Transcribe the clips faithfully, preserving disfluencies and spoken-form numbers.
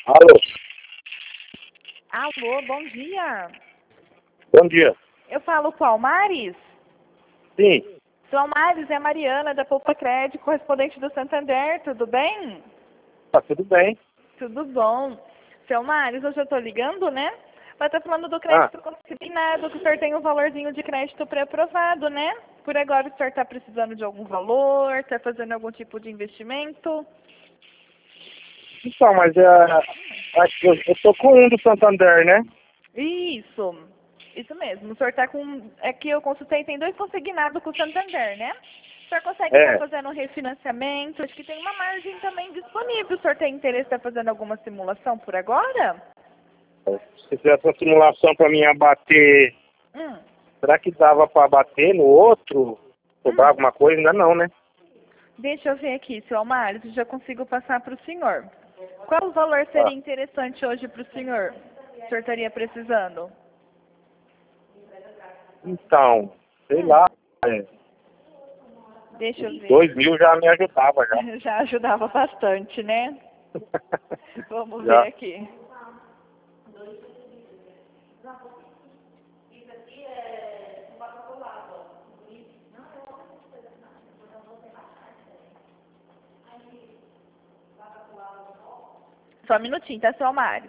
Alô? Alô, bom dia. Bom dia. Eu falo com o Almares? Sim. Sou Almares, é a Mariana da Poupa Crédito, correspondente do Santander, tudo bem? Tá tudo bem. Tudo bom. Seu Almares, hoje eu estou ligando, né? Vai estar falando do Ah, crédito consignado, que o senhor tem um valorzinho de crédito pré-aprovado, né? Por agora o senhor está precisando de algum valor, está fazendo algum tipo de investimento? então, mas é, acho que eu, eu tô com um do Santander, né? Isso, isso mesmo. O senhor está com... É que eu consultei, tem dois consignados com o Santander, né? O senhor consegue estar É. fazendo um refinanciamento? Acho que tem uma margem também disponível. O senhor tem interesse em estar fazendo alguma simulação por agora? Se fizesse uma simulação para mim abater, Hum. será que dava para abater no outro? Cobrar Hum. alguma coisa? Ainda não, né? Deixa eu ver aqui, seu Almares, eu já consigo passar para o senhor. Qual o valor Ah, seria interessante hoje para o senhor? O senhor estaria precisando? então, sei Hum. lá. É, Deixa eu uns ver. dois mil já me ajudava já. Já ajudava bastante, né? Vamos ver Já. aqui. Só um minutinho, tá, seu Almares?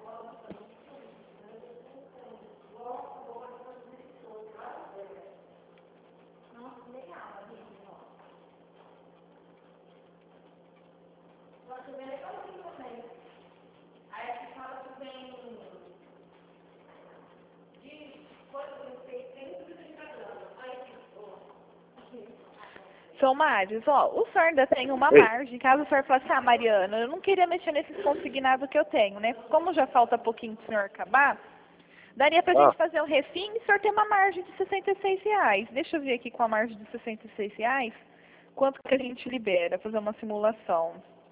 Seu Mário, ó, o senhor ainda tem uma Ei. margem, caso o senhor fale assim, ah, Mariana, eu não queria mexer nesses consignados que eu tenho, né? Como já falta pouquinho pro senhor acabar, daria pra Ah, gente fazer um refim e o senhor tem uma margem de sessenta e seis reais. Deixa eu ver aqui com a margem de sessenta e seis reais, quanto que a gente libera, fazer uma simulação.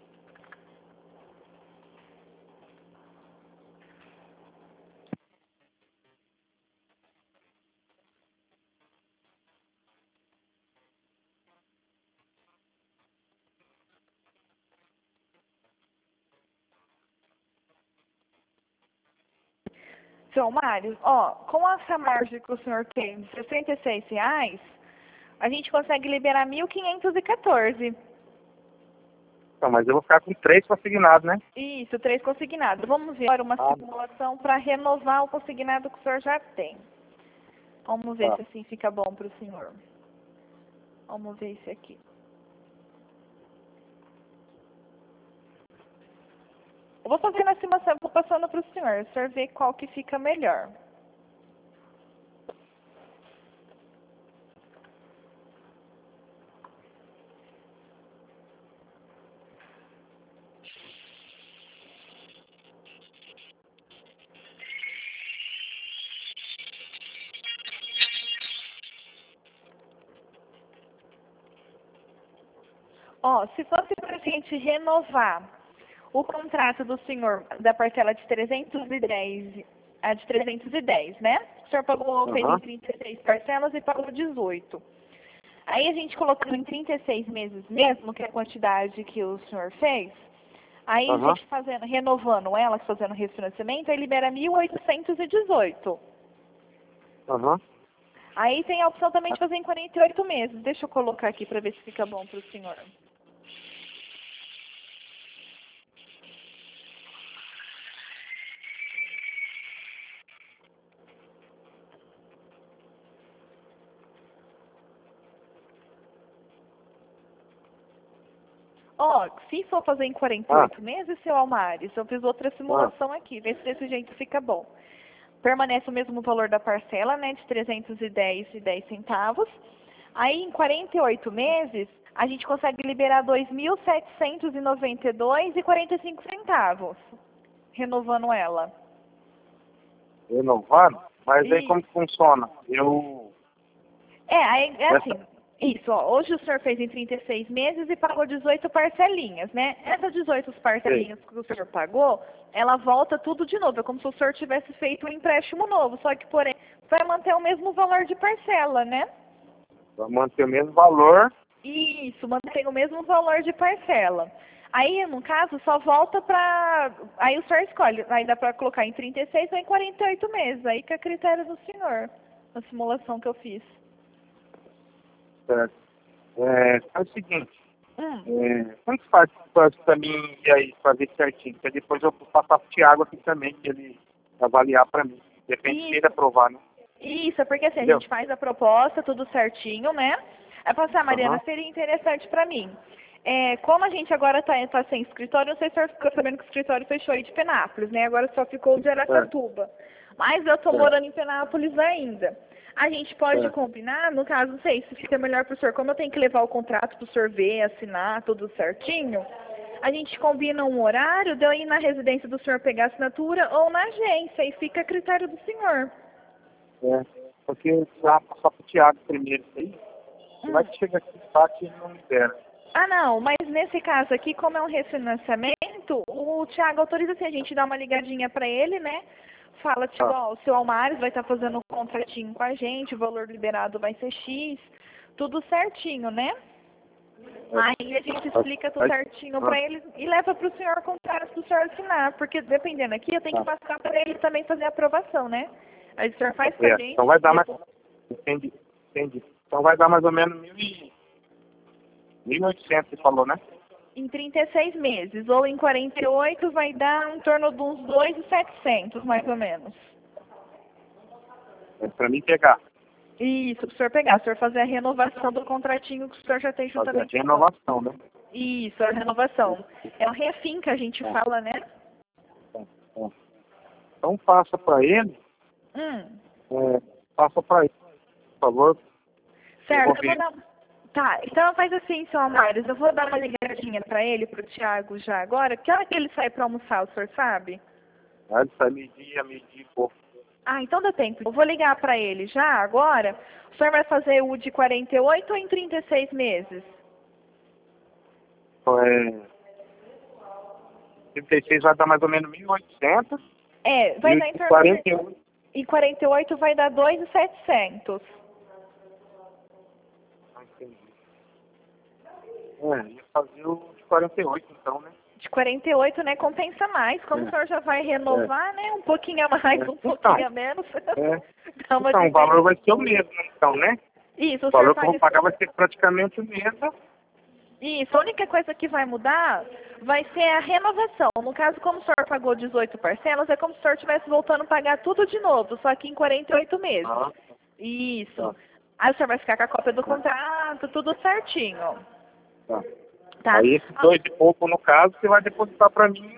Seu Mário, ó, com essa margem que o senhor tem de sessenta e seis reais, a gente consegue liberar mil quinhentos e quatorze. então, mas eu vou ficar com três consignados, né? Isso, três consignados. Vamos ver agora uma Ah, simulação para renovar o consignado que o senhor já tem. Vamos ver tá. se assim fica bom para o senhor. Vamos ver esse aqui. Eu vou fazer na simulação, vou passando para o senhor. O senhor vê qual que fica melhor. Ó, se fosse para a gente renovar o contrato do senhor da parcela de trezentos e dez, a de trezentos e dez, né? O senhor pagou, fez em Aham. trinta e três parcelas e pagou dezoito. Aí a gente colocando em trinta e seis meses mesmo, que é a quantidade que o senhor fez, aí a Aham. gente fazendo, renovando ela, fazendo refinanciamento, aí libera mil oitocentos e dezoito. Aham. Aí tem a opção também de fazer em quarenta e oito meses. Deixa eu colocar aqui para ver se fica bom para o senhor. Ó, se for fazer em quarenta e Ah, oito meses, seu Almares, eu fiz outra ah. simulação aqui, vê se desse jeito fica bom. Permanece o mesmo valor da parcela, né, de trezentos e dez e dez centavos. Aí, em quarenta e oito meses, a gente consegue liberar dois mil setecentos e noventa e dois e quarenta e cinco centavos, renovando ela. Renovando? Mas aí E como que funciona? Eu. é, aí, é Essa. assim, isso, ó, hoje o senhor fez em trinta e seis meses e pagou dezoito parcelinhas, né? Essas dezoito Sei. parcelinhas que o senhor pagou, ela volta tudo de novo, é como se o senhor tivesse feito um empréstimo novo, só que, porém, vai manter o mesmo valor de parcela, né? Vai manter o mesmo valor. Isso, mantém o mesmo valor de parcela. Aí, no caso, só volta pra... Aí o senhor escolhe. Aí dá pra colocar em trinta e seis ou em quarenta e oito meses. Aí que é critério do senhor. A simulação que eu fiz. Certo. É, é o seguinte. Hum. É, como que faz para mim e aí fazer certinho? Porque depois eu vou passar pro Thiago aqui também, que ele avaliar para mim. Depende Isso. dele aprovar, né? Isso, é porque assim, Entendeu? a gente faz a proposta, tudo certinho, né? Aí passar, Mariana, Aham. seria interessante pra mim. É, como a gente agora tá, tá sem escritório, não sei se o senhor ficou sabendo que o escritório fechou aí de Penápolis, né? Agora só ficou o de Aracatuba. Mas eu tô Certo. morando em Penápolis ainda. A gente pode Certo. combinar, no caso, não sei se fica melhor pro senhor, como eu tenho que levar o contrato pro senhor ver, assinar, tudo certinho, a gente combina um horário de eu ir na residência do senhor pegar a assinatura ou na agência, e fica a critério do senhor. É, porque já passar pro Thiago primeiro isso aí, Hum. vai que chega aqui tá que ele não libera. Ah, não, mas nesse caso aqui, como é um refinanciamento, o Thiago autoriza assim, a gente dá uma ligadinha pra ele, né? Fala, tipo, Tá. ó, o seu Almares vai estar fazendo um contratinho com a gente, o valor liberado vai ser X, tudo certinho, né? Aí a gente explica tudo Aí- certinho ah, pra ele e leva pro senhor o contrato pro senhor assinar, porque dependendo aqui, eu tenho que tá. passar pra ele também fazer a aprovação, né? Aí o senhor faz com a É, gente, então vai dar mais. depois... Entendi, entendi. Então vai dar mais ou menos mil e mil e oitocentos, você falou, né? Em trinta e seis meses, ou em quarenta e oito vai dar em torno de uns dois mil e setecentos, mais ou menos. É pra mim pegar. Isso, para o senhor pegar, o senhor fazer a renovação do contratinho que o senhor já tem Fazer a juntamente com o banco. renovação, né? Isso, a renovação. É o refim que a gente Tá, fala, né? tá, tá. Então passa pra ele, Hum, é, passa pra ele, por favor. Eu vou certo, eu vou ver. dar... Tá, então faz assim, seu Amares, eu vou dar uma ligadinha para ele, pro Thiago já agora. Que hora que ele sai para almoçar, o senhor sabe? Aí ele sai meio-dia, meio-dia e pouco. Ah, então dá tempo. Eu vou ligar para ele já agora. O senhor vai fazer o de quarenta e oito ou em trinta e seis meses? Então, é, trinta e seis vai dar mais ou menos mil e oitocentos. É, vai E o dar em de torno de... quarenta e oito, E quarenta e oito vai dar dois mil e setecentos. não entendi. É, ia fazer o de quarenta e oito então, né? De quarenta e oito, né, compensa mais. Como É. o senhor já vai renovar, né, um pouquinho a mais, É. um pouquinho Então, a menos. É. Dá uma Então, o diferença. valor vai ser o mesmo, então, né? Isso, O o senhor valor que eu paga... vou pagar vai ser praticamente o mesmo. Isso, a única coisa que vai mudar vai ser a renovação. No caso, como o senhor pagou dezoito parcelas, é como se o senhor estivesse voltando a pagar tudo de novo, só que em quarenta e oito meses. Ah, Isso. tá, Aí o senhor vai ficar com a cópia do tá, contrato, tudo certinho. tá. Tá? Aí esses Ah, dois e pouco, no caso, você vai depositar para mim.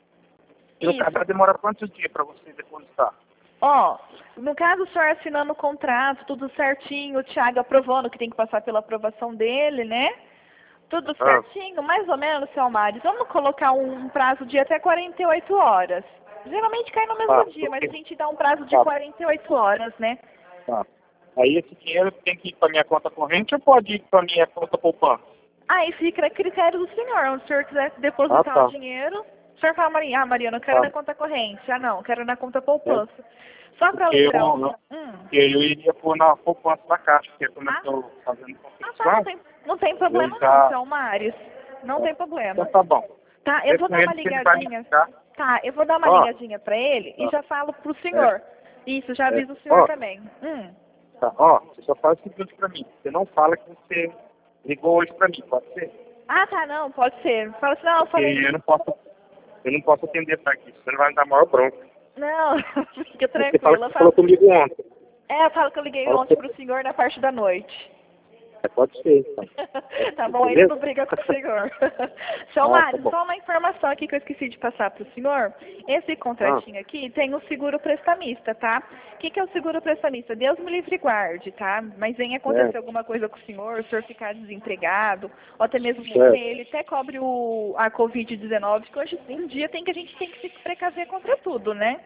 E no caso, isso. vai demorar quantos dias para você depositar? Ó, no caso, o senhor assinando o contrato, tudo certinho, o Thiago aprovando, que tem que passar pela aprovação dele, né? Tudo Ah, certinho, mais ou menos, seu Maris. Vamos colocar um prazo de até quarenta e oito horas. Geralmente cai no mesmo tá, dia, mas a porque- gente dá um prazo de tá, quarenta e oito horas, né? tá. Aí esse dinheiro tem que ir para minha conta corrente ou pode ir para minha conta poupança? Aí fica a critério do senhor. Onde o senhor quiser Ah, depositar tá, o dinheiro, o senhor fala, Maria, ah, Maria, eu não quero tá. na conta corrente. Ah, não, quero na conta É, poupança. Só para porque eu, lembrar. eu, Hum. porque eu iria pôr na poupança da caixa, porque como eu Ah, estou fazendo ah, tá, não construção, tem, não tem eu problema não, já... seu Maris. Não tem problema. Então tá bom. Tá, eu Vê vou com dar uma ele se ele vai me ligadinha. ligar. Tá, eu vou dar uma Ó, ligadinha pra ele e tá, já falo pro é, senhor. Isso, já é. aviso o senhor Ó, também. Hum. tá, ó, você só faz o seguinte pra mim. Você não fala que você ligou hoje pra mim, pode ser? Ah, tá, não, pode ser. Fala assim, não, eu Porque falei. eu não posso, eu não posso atender pra aqui. Você não vai me dar maior bronca. Não, fica Você fala tranquilo. que Eu você falou falo... comigo ontem. É, eu falo que eu liguei Fala ontem que pro senhor na parte da noite. é, pode ser, então. Tá bom, aí Beleza? não briga com o senhor. Seu Ah, tá Mário, bom. só uma informação aqui que eu esqueci de passar pro senhor. Esse Ah, contratinho aqui tem o seguro prestamista, tá? O que, que é o seguro prestamista? Deus me livre e guarde, tá? Mas vem acontecer é, alguma coisa com o senhor, o senhor ficar desempregado, ou até mesmo é, morrer, ele até cobre o, a covid dezenove, que hoje em dia tem que a gente tem que se precaver contra tudo, né?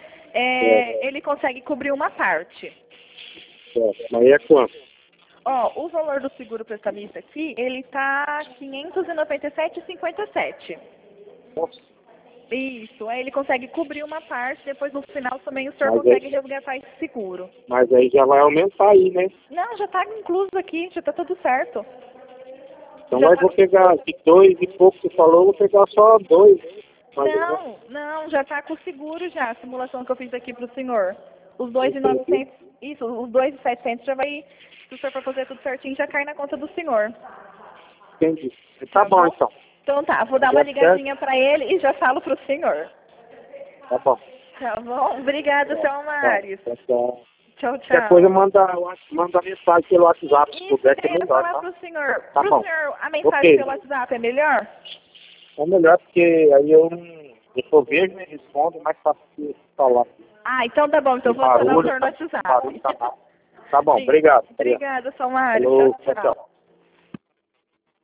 é, É, ele consegue cobrir uma parte. é. Mas é quanto? Ó, o valor do seguro prestamista aqui, ele tá quinhentos e noventa e sete reais e cinquenta e sete centavos. Nossa, Isso, aí ele consegue cobrir uma parte, depois no final também o senhor mas, consegue aí, resgatar esse seguro. mas aí já vai aumentar aí, né? Não, já tá incluso aqui, já tá tudo certo. Então Já eu tá- vou pegar de dois e pouco que você falou, eu vou pegar só dois. Mas eu vou- Não, não, já tá com seguro já, a simulação que eu fiz aqui pro senhor. Os dois e Entendi. novecentos, isso, os dois e setecentos já vai, se o senhor for fazer tudo certinho, já cai na conta do senhor. Entendi. Tá, bom, então. Então tá, vou dar uma ligadinha pra ele e já falo pro senhor. Tá bom. Tá bom? Obrigada, seu Mário. Tá, tá. Tchau, Qualquer tchau. coisa, manda, manda mensagem pelo WhatsApp, se Isso, puder, que eu é ia melhor, falar tá? pro senhor. Tá pro bom. senhor, a mensagem Ok. pelo WhatsApp é melhor? É melhor porque aí eu não... Eu só vejo e respondo, mais fácil de falar. Ah, então tá bom, então eu vou Barulho, adicionar o senhor no barulho, tá WhatsApp. bom. Tá bom, Sim. obrigado. Obrigada, seu Mário. Falou, Tchau, tchau, tchau. tchau.